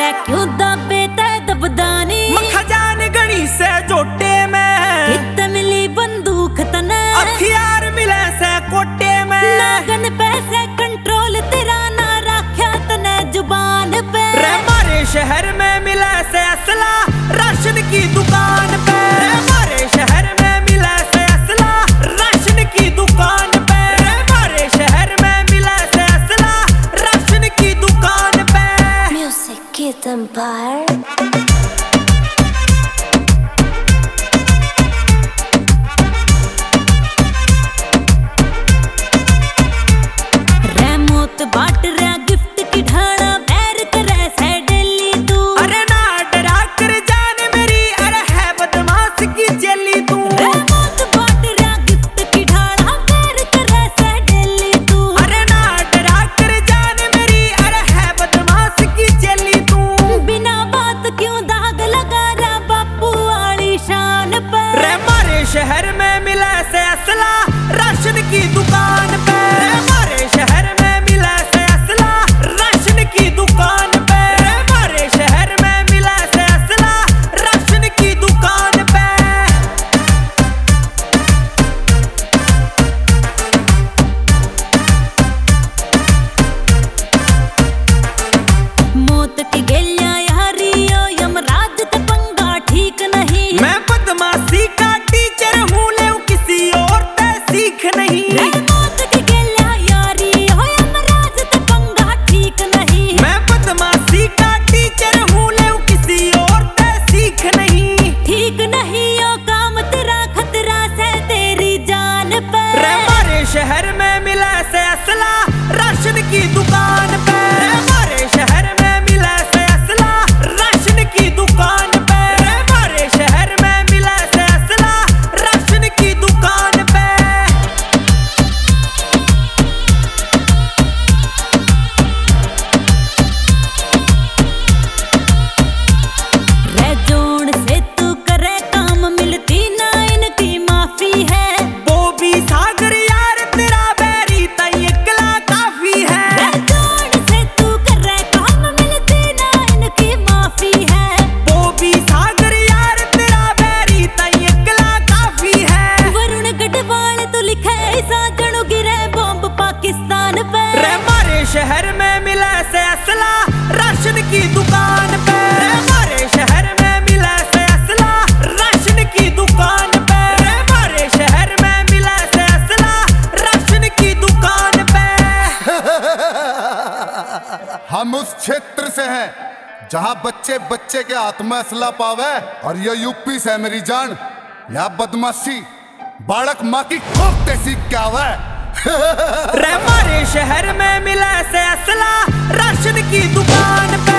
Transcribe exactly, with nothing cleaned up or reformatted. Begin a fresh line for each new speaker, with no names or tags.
रे क्यों दबे ते दबदानी
खजान गणी से जोटे में
कित मिली बंदूक तने
हथियार मिले से कोटे में
नागन पैसे कंट्रोल तेरा ना रखा तने जुबान पे
रे मारे शहर में मिले से असला राशन की दुकान पे रे मारे शहर में मिले से असला राशन की दुकान पे रे मारे शहर में मिले से असला राशन की दुकान पे
म्यूजिक की एम्पायर बाट रहा गिफ्ट की ढाणा पैर करे से डेली तू
अरे ना डरा कर जान मेरी अरे है बदमाश की जेली तू
मौत बाट रहा गिफ्ट की ढाणा पैर करे से डेली तू
अरे ना डरा कर जान मेरी अरे है बदमाश की जेली तू
बिना बात क्यों दाग लगा रहा बापू वाली शान पर
रे मारे शहर में मिला से असला राशन की दुकान पे रे मारे शहर में शहर में मिला से असला राशन की दुकान पे हमारे शहर में मिला से असला राशन की दुकान पे हमारे शहर में मिला से असला राशन की दुकान पे
रे जोड़ से तू करे काम मिलती ना इनकी माफी है
वो भी सागर शहर में मिला से असला राशन की दुकान पे हमारे शहर में मिला से असला राशन की दुकान पे हमारे शहर में मिला से असला राशन की दुकान पे
हम उस क्षेत्र से हैं जहां बच्चे बच्चे के हाथ में असला पावे और ये यूपी से मेरी जान या बदमाशी बालक माँ की कोफ्ते सीख क्या हुआ
रे हमारे शहर में मिला से असला राशन की दुकान पे